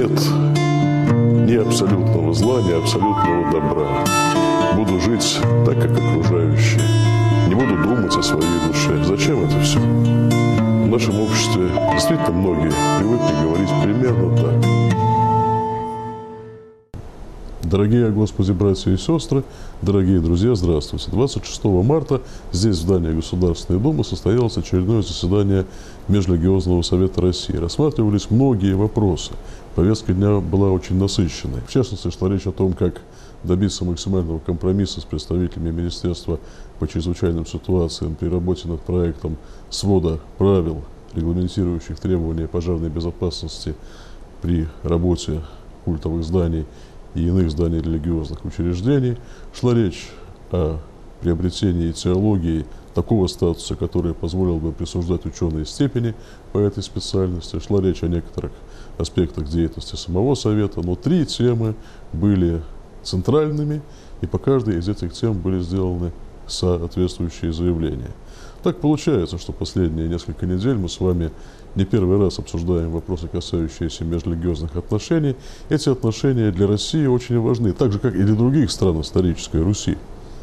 нет ни абсолютного зла, ни абсолютного добра. Буду жить так, как окружающие. Не буду думать о своей душе. Зачем это все? В нашем обществе действительно многие привыкли говорить примерно так. Дорогие Господи, братья и сестры, дорогие друзья, здравствуйте. 26 марта здесь, в здании Государственной Думы, состоялось очередное заседание Межрелигиозного совета России. Рассматривались многие вопросы. Повестка дня была очень насыщенной. В частности, шла речь о том, как добиться максимального компромисса с представителями Министерства по чрезвычайным ситуациям при работе над проектом свода правил, регламентирующих требования пожарной безопасности при работе культовых зданий и иных зданий религиозных учреждений. Шла речь о приобретении теологии такого статуса, который позволил бы присуждать ученые степени по этой специальности. Шла речь о некоторых аспектах деятельности самого Совета, но 3 темы были центральными, и по каждой из этих тем были сделаны соответствующие заявления. Так получается, что последние несколько недель мы с вами не первый раз обсуждаем вопросы, касающиеся межрелигиозных отношений. Эти отношения для России очень важны, так же, как и для других стран исторической Руси.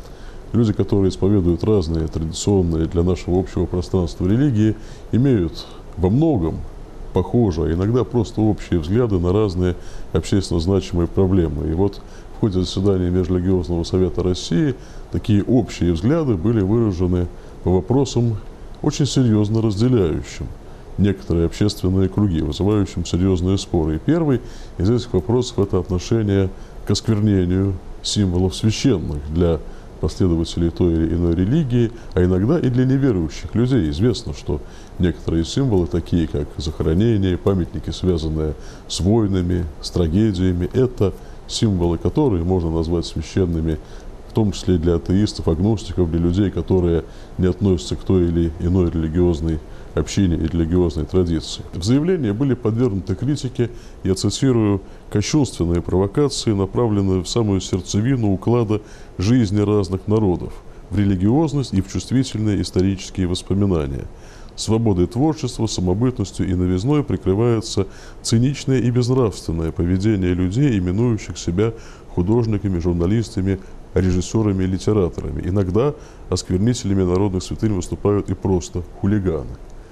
Люди, которые исповедуют разные традиционные для нашего общего пространства религии, имеют во многом похожие, иногда просто общие взгляды на разные общественно значимые проблемы. И вот в ходе заседания Межрелигиозного совета России такие общие взгляды были выражены по вопросам, очень серьезно разделяющим некоторые общественные круги, вызывающим серьезные споры. И первый из этих вопросов – это отношение к осквернению символов священных для последователей той или иной религии, а иногда и для неверующих людей. Известно, что некоторые символы, такие как захоронения, памятники, связанные с войнами, с трагедиями, это символы, которые можно назвать священными, в том числе и для атеистов, агностиков, для людей, которые не относятся к той или иной религиозной общине и религиозной традиции. В заявлении были подвергнуты критике, я цитирую, «кощунственные провокации, направленные в самую сердцевину уклада жизни разных народов, в религиозность и в чувствительные исторические воспоминания. Свободой творчества, самобытностью и новизной прикрывается циничное и безнравственное поведение людей, именующих себя художниками, журналистами, режиссерами и литераторами. Иногда осквернителями народных святынь выступают и просто хулиганы».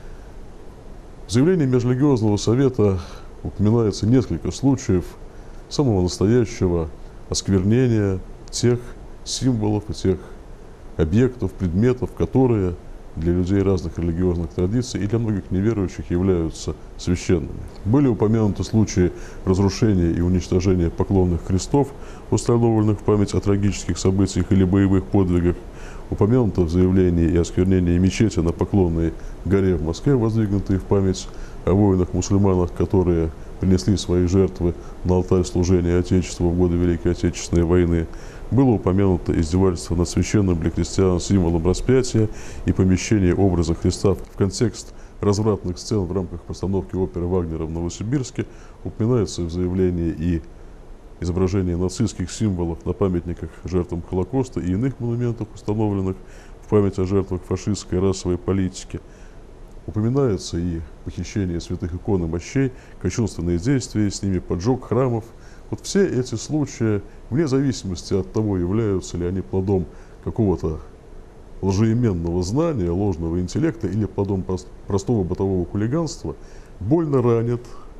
В заявлении Межрелигиозного совета упоминается несколько случаев самого настоящего осквернения тех символов и тех объектов, предметов, которые для людей разных религиозных традиций и для многих неверующих являются священными. Были упомянуты случаи разрушения и уничтожения поклонных крестов, установленных в память о трагических событиях или боевых подвигах. Упомянуто в заявлении и осквернение мечети на Поклонной горе в Москве, воздвигнутые в память о воинах-мусульманах, которые принесли свои жертвы на алтарь служения Отечеству в годы Великой Отечественной войны. Было упомянуто издевательство над священным для христиан символом распятия и помещение образа Христа в контекст развратных сцен в рамках постановки оперы Вагнера в Новосибирске. Упоминается в заявлении и изображение нацистских символов на памятниках жертвам Холокоста и иных монументах, установленных в память о жертвах фашистской расовой политики. Упоминается и похищение святых икон и мощей, кощунственные действия с ними, поджог храмов. Вот все эти случаи, вне зависимости от того, являются ли они плодом какого-то лжеименного знания, ложного интеллекта или плодом простого бытового хулиганства, больно ранят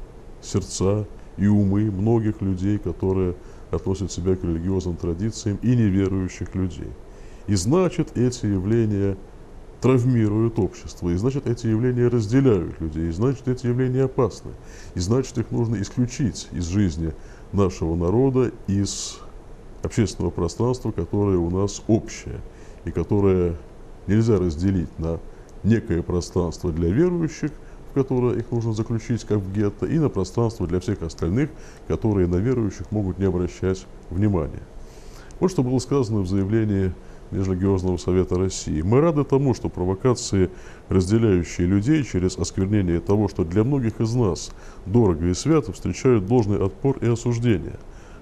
сердца и умы многих людей, которые относят себя к религиозным традициям, и неверующих людей. И значит, эти явления травмируют общество, и значит, эти явления разделяют людей, и значит, эти явления опасны, и значит, их нужно исключить из жизни нашего народа, из общественного пространства, которое у нас общее, и которое нельзя разделить на некое пространство для верующих, в которое их нужно заключить как в гетто, и на пространство для всех остальных, которые на верующих могут не обращать внимания. Вот что было сказано в заявлении Межрелигиозного совета России. «Мы рады тому, что провокации, разделяющие людей через осквернение того, что для многих из нас дорого и свято, встречают должный отпор и осуждение.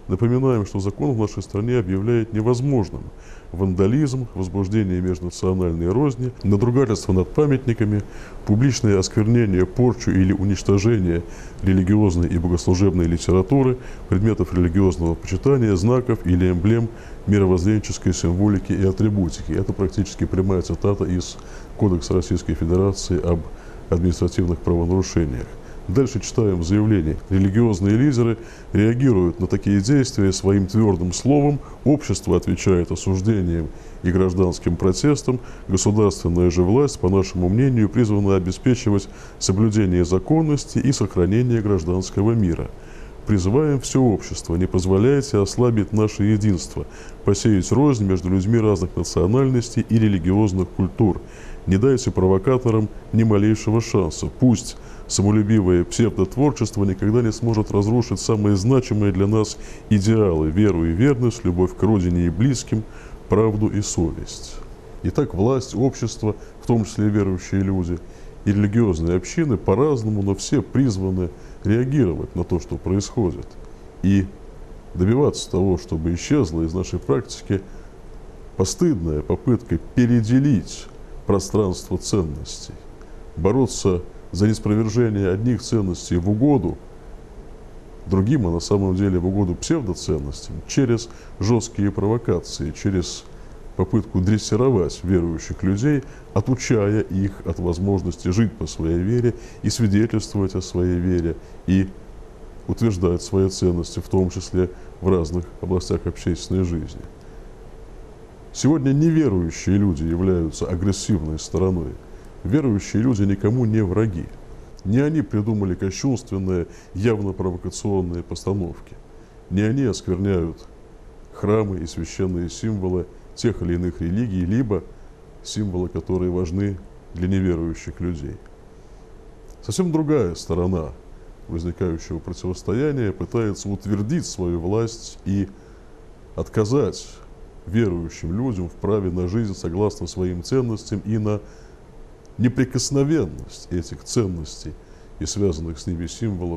Напоминаем, что закон в нашей стране объявляет невозможным вандализм, возбуждение межнациональной розни, надругательство над памятниками, публичное осквернение, порчу или уничтожение религиозной и богослужебной литературы, предметов религиозного почитания, знаков или эмблем мировоззренческой символики и атрибутики. Это практически прямая цитата из Кодекса Российской Федерации об административных правонарушениях. Дальше читаем заявление. Религиозные лидеры реагируют на такие действия своим твердым словом, общество отвечает осуждением и гражданским протестом, государственная же власть, по нашему мнению, призвана обеспечивать соблюдение законности и сохранение гражданского мира. Призываем все общество, не позволяйте ослабить наше единство, посеять рознь между людьми разных национальностей и религиозных культур. Не дайте провокаторам ни малейшего шанса. Пусть самолюбивое псевдотворчество никогда не сможет разрушить самые значимые для нас идеалы – веру и верность, любовь к родине и близким, правду и совесть. Итак, власть, общество, в том числе верующие люди, и религиозные общины по-разному, но все призваны реагировать на то, что происходит, и добиваться того, чтобы исчезла из нашей практики постыдная попытка переделить пространство ценностей, бороться за неспровержение одних ценностей в угоду другим, а на самом деле в угоду псевдоценностям, через жесткие провокации, через попытку дрессировать верующих людей, отучая их от возможности жить по своей вере и свидетельствовать о своей вере, и утверждать свои ценности, в том числе в разных областях общественной жизни. Сегодня неверующие люди являются агрессивной стороной. Верующие люди никому не враги. Не они придумали кощунственные, явно провокационные постановки. Не они оскверняют храмы и священные символы тех или иных религий, либо символы, которые важны для неверующих людей. Совсем другая сторона возникающего противостояния пытается утвердить свою власть и отказать верующим людям в праве на жизнь согласно своим ценностям и на неприкосновенность этих ценностей и связанных с ними символов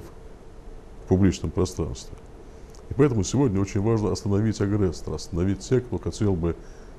в публичном пространстве. И поэтому сегодня очень важно остановить агрессора, остановить тех, кто хотел бы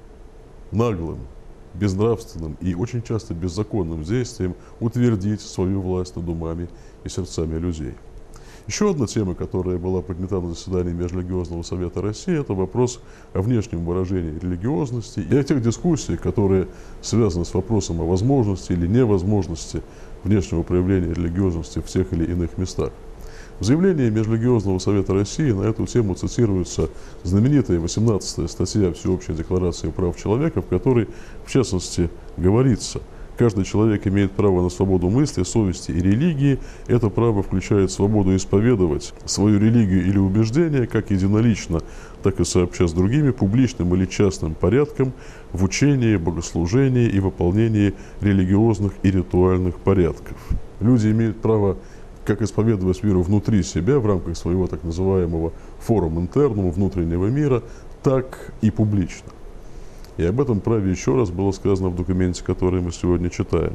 наглым, безнравственным и очень часто беззаконным действием утвердить свою власть над умами и сердцами людей. Еще одна тема, которая была поднята на заседании Межрелигиозного совета России, это вопрос о внешнем выражении религиозности и о тех дискуссиях, которые связаны с вопросом о возможности или невозможности внешнего проявления религиозности в тех или иных местах. В заявлении Межрелигиозного совета России на эту тему цитируется знаменитая 18-я статья Всеобщей декларации прав человека, в которой, в частности, говорится: каждый человек имеет право на свободу мысли, совести и религии. Это право включает свободу исповедовать свою религию или убеждение как единолично, так и сообща с другими публичным или частным порядком в учении, богослужении и выполнении религиозных и ритуальных порядков. Люди имеют право как исповедовать веру внутри себя в рамках своего так называемого форум интернум, внутреннего мира, так и публично. И об этом праве еще раз было сказано в документе, который мы сегодня читаем.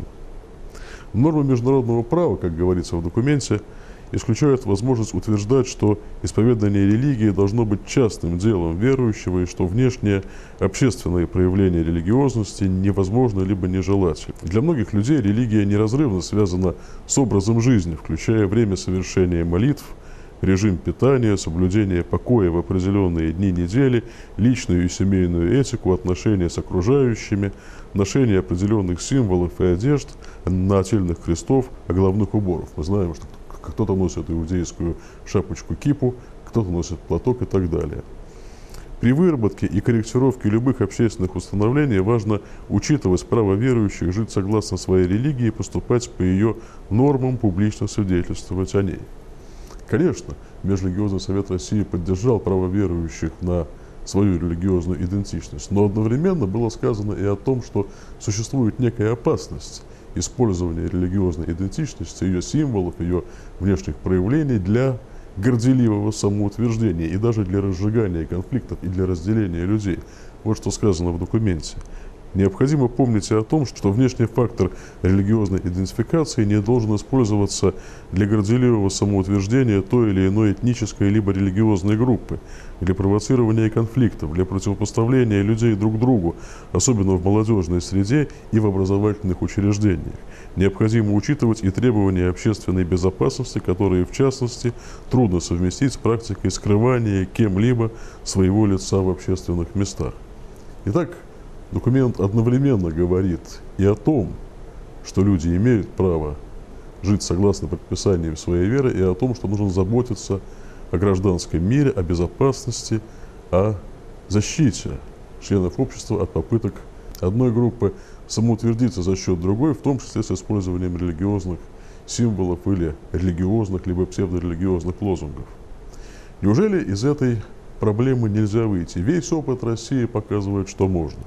Нормы международного права, как говорится в документе, исключают возможность утверждать, что исповедание религии должно быть частным делом верующего и что внешнее общественное проявление религиозности невозможно либо нежелательно. Для многих людей религия неразрывно связана с образом жизни, включая время совершения молитв, режим питания, соблюдение покоя в определенные дни недели, личную и семейную этику, отношения с окружающими, ношение определенных символов и одежд, нательных крестов, головных уборов. Мы знаем, что кто-то носит иудейскую шапочку-кипу, кто-то носит платок и так далее. При выработке и корректировке любых общественных установлений важно учитывать право верующих жить согласно своей религии и поступать по ее нормам, публично свидетельствовать о ней. Конечно, Межрелигиозный совет России поддержал право верующих на свою религиозную идентичность, но одновременно было сказано и о том, что существует некая опасность использования религиозной идентичности, ее символов, ее внешних проявлений для горделивого самоутверждения и даже для разжигания конфликтов и для разделения людей. Вот что сказано в документе. Необходимо помнить и о том, что внешний фактор религиозной идентификации не должен использоваться для горделивого самоутверждения той или иной этнической либо религиозной группы, для провоцирования конфликтов, для противопоставления людей друг другу, особенно в молодежной среде и в образовательных учреждениях. Необходимо учитывать и требования общественной безопасности, которые, в частности, трудно совместить с практикой скрывания кем-либо своего лица в общественных местах. Итак, документ одновременно говорит и о том, что люди имеют право жить согласно предписаниям своей веры, и о том, что нужно заботиться о гражданском мире, о безопасности, о защите членов общества от попыток одной группы самоутвердиться за счет другой, в том числе с использованием религиозных символов или религиозных, либо псевдорелигиозных лозунгов. Неужели из этой проблемы нельзя выйти? Весь опыт России показывает, что можно.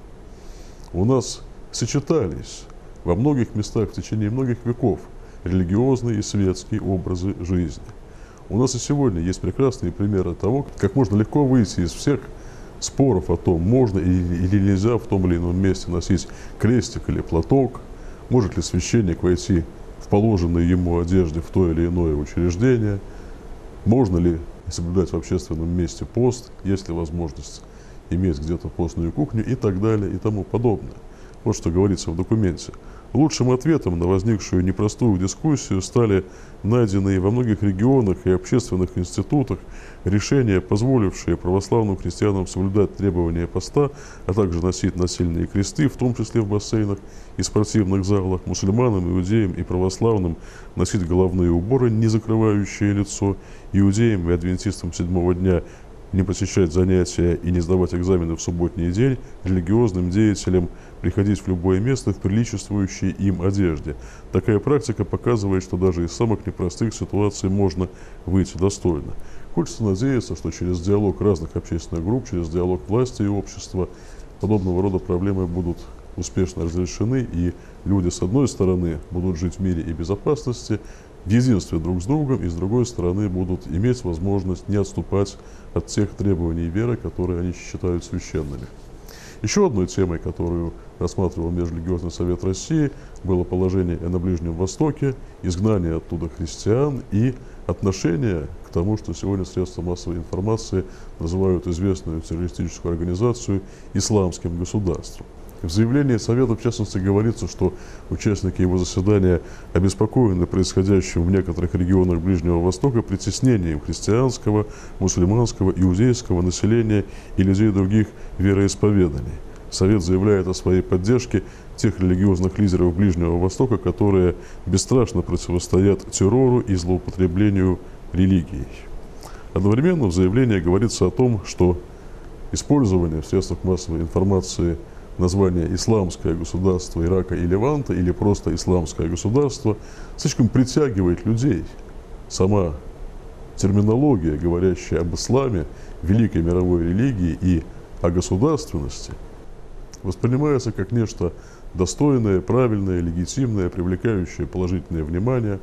У нас сочетались во многих местах в течение многих веков религиозные и светские образы жизни. У нас и сегодня есть прекрасные примеры того, как можно легко выйти из всех споров о том, можно или нельзя в том или ином месте носить крестик или платок, может ли священник войти в положенной ему одежде в то или иное учреждение, можно ли соблюдать в общественном месте пост, есть ли возможность иметь где-то постную кухню и так далее и тому подобное. Вот что говорится в документе. Лучшим ответом на возникшую непростую дискуссию стали найденные во многих регионах и общественных институтах решения, позволившие православным христианам соблюдать требования поста, а также носить насильные кресты, в том числе в бассейнах и спортивных залах, мусульманам, иудеям и православным носить головные уборы, не закрывающие лицо, иудеям и адвентистам седьмого дня не посещать занятия и не сдавать экзамены в субботний день, религиозным деятелям приходить в любое место в приличествующей им одежде. Такая практика показывает, что даже из самых непростых ситуаций можно выйти достойно. Хочется надеяться, что через диалог разных общественных групп, через диалог власти и общества подобного рода проблемы будут успешно разрешены, и люди, с одной стороны, будут жить в мире и безопасности, в единстве друг с другом, и с другой стороны будут иметь возможность не отступать от тех требований веры, которые они считают священными. Еще одной темой, которую рассматривал Межрелигиозный совет России, было положение на Ближнем Востоке, изгнание оттуда христиан и отношение к тому, что сегодня средства массовой информации называют известную террористическую организацию исламским государством. В заявлении Совета, в частности, говорится, что участники его заседания обеспокоены происходящим в некоторых регионах Ближнего Востока притеснением христианского, мусульманского, иудейского населения и людей других вероисповеданий. Совет заявляет о своей поддержке тех религиозных лидеров Ближнего Востока, которые бесстрашно противостоят террору и злоупотреблению религией. Одновременно в заявлении говорится о том, что использование в средствах массовой информации название «Исламское государство Ирака и Леванта» или просто «Исламское государство» слишком притягивает людей. Сама терминология, говорящая об исламе, великой мировой религии и о государственности, воспринимается как нечто достойное, правильное, легитимное, привлекающее положительное внимание.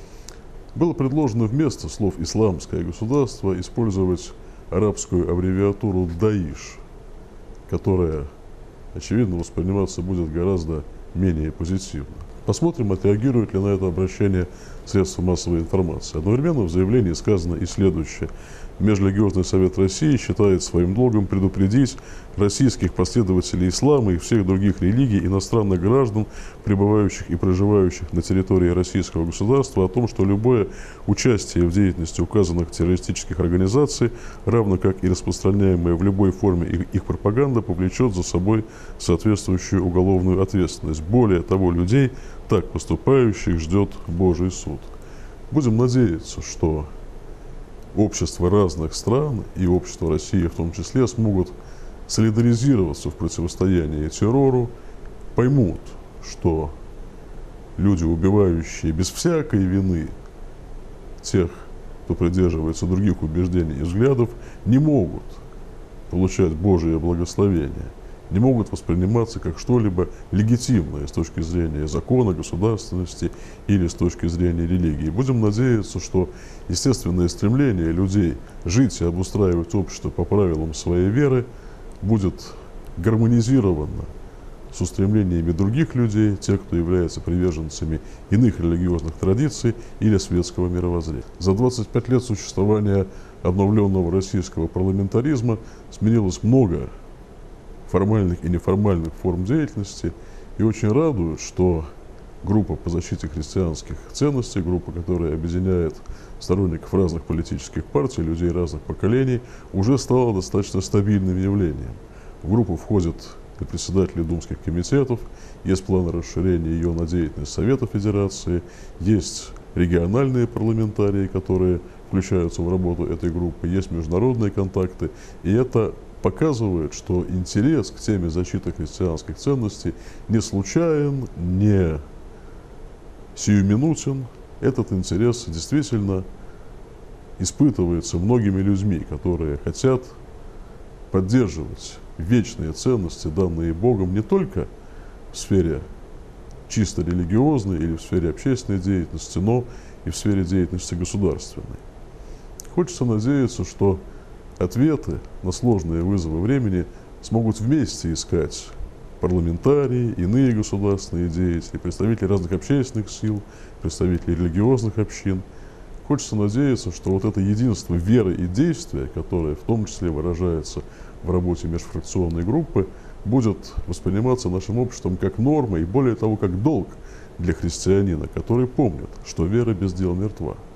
Было предложено вместо слов «исламское государство» использовать арабскую аббревиатуру «Даиш», которая, очевидно, восприниматься будет гораздо менее позитивно. Посмотрим, отреагирует ли на это обращение средства массовой информации. Одновременно в заявлении сказано и следующее. Межрелигиозный совет России считает своим долгом предупредить российских последователей ислама и всех других религий, иностранных граждан, пребывающих и проживающих на территории российского государства, о том, что любое участие в деятельности указанных террористических организаций, равно как и распространяемая в любой форме их пропаганда, повлечет за собой соответствующую уголовную ответственность. Более того, людей, так поступающих, ждет Божий суд. Будем надеяться, что общества разных стран и общество России в том числе смогут солидаризироваться в противостоянии террору, поймут, что люди, убивающие без всякой вины тех, кто придерживается других убеждений и взглядов, не могут получать Божие благословение, не могут восприниматься как что-либо легитимное с точки зрения закона, государственности или с точки зрения религии. Будем надеяться, что естественное стремление людей жить и обустраивать общество по правилам своей веры будет гармонизировано с устремлениями других людей, тех, кто является приверженцами иных религиозных традиций или светского мировоззрения. За 25 лет существования обновленного российского парламентаризма сменилось много формальных и неформальных форм деятельности, и очень радует, что группа по защите христианских ценностей, группа, которая объединяет сторонников разных политических партий, людей разных поколений, уже стала достаточно стабильным явлением. В группу входят и председатели думских комитетов, есть планы расширения ее на деятельность Совета Федерации, есть региональные парламентарии, которые включаются в работу этой группы, есть международные контакты, и это показывает, что интерес к теме защиты христианских ценностей не случайен, не сиюминутен. Этот интерес действительно испытывается многими людьми, которые хотят поддерживать вечные ценности, данные Богом, не только в сфере чисто религиозной или в сфере общественной деятельности, но и в сфере деятельности государственной. Хочется надеяться, что ответы на сложные вызовы времени смогут вместе искать парламентарии, иные государственные деятели, представители разных общественных сил, представители религиозных общин. Хочется надеяться, что вот это единство веры и действия, которое в том числе выражается в работе межфракционной группы, будет восприниматься нашим обществом как норма и, более того, как долг для христианина, который помнит, что вера без дел мертва.